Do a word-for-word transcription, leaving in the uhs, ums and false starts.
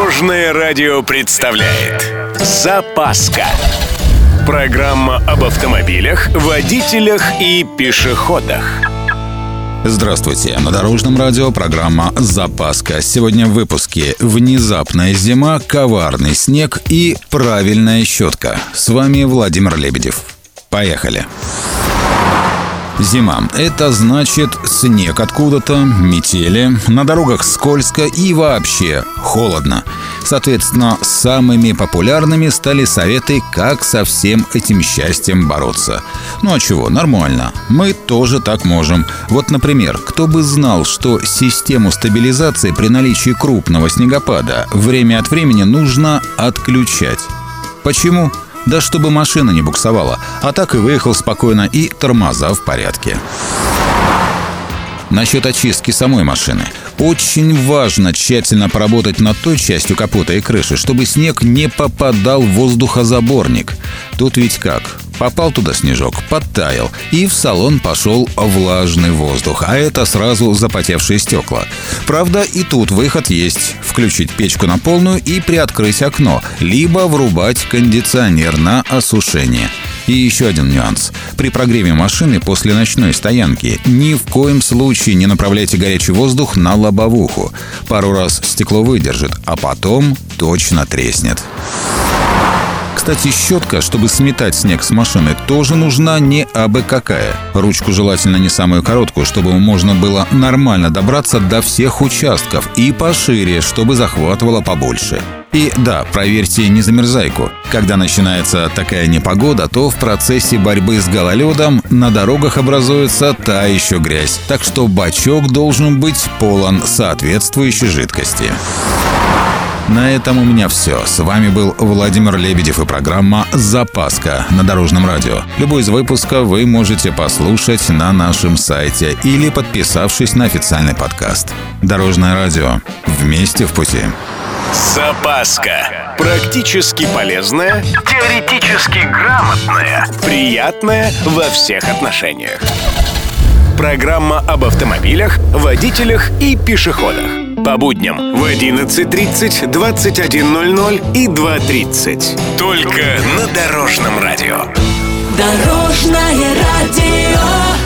Дорожное радио представляет «Запаска». Программа об автомобилях, водителях и пешеходах. Здравствуйте! На Дорожном радио программа «Запаска». Сегодня в выпуске «Внезапная зима», «Коварный снег» и «Правильная щетка». С вами Владимир Лебедев. Поехали! Зима – это значит снег откуда-то, метели, на дорогах скользко и вообще холодно. Соответственно, самыми популярными стали советы, как со всем этим счастьем бороться. Ну а чего, нормально. Мы тоже так можем. Вот, например, кто бы знал, что систему стабилизации при наличии крупного снегопада время от времени нужно отключать. Почему? Да чтобы машина не буксовала, а так и выехал спокойно, и тормоза в порядке. Насчет очистки самой машины. Очень важно тщательно поработать над той частью капота и крыши, чтобы снег не попадал в воздухозаборник. Тут ведь как? Попал туда снежок, подтаял, и в салон пошел влажный воздух, а это сразу запотевшие стекла. Правда, и тут выход есть. Включить печку на полную и приоткрыть окно, либо врубать кондиционер на осушение. И еще один нюанс. При прогреве машины после ночной стоянки ни в коем случае не направляйте горячий воздух на лобовуху. Пару раз стекло выдержит, а потом точно треснет. Кстати, щетка, чтобы сметать снег с машины, тоже нужна не абы какая. Ручку желательно не самую короткую, чтобы можно было нормально добраться до всех участков, и пошире, чтобы захватывало побольше. И да, проверьте незамерзайку. Когда начинается такая непогода, то в процессе борьбы с гололедом на дорогах образуется та еще грязь. Так что бачок должен быть полон соответствующей жидкости. На этом у меня все. С вами был Владимир Лебедев и программа «Запаска» на Дорожном радио. Любой из выпусков вы можете послушать на нашем сайте или подписавшись на официальный подкаст. Дорожное радио. Вместе в пути. Запаска. Практически полезная, теоретически грамотная, приятная во всех отношениях. Программа об автомобилях, водителях и пешеходах. По будням в одиннадцать тридцать, двадцать один ноль ноль и два тридцать. Только на Дорожном радио. Дорожное радио.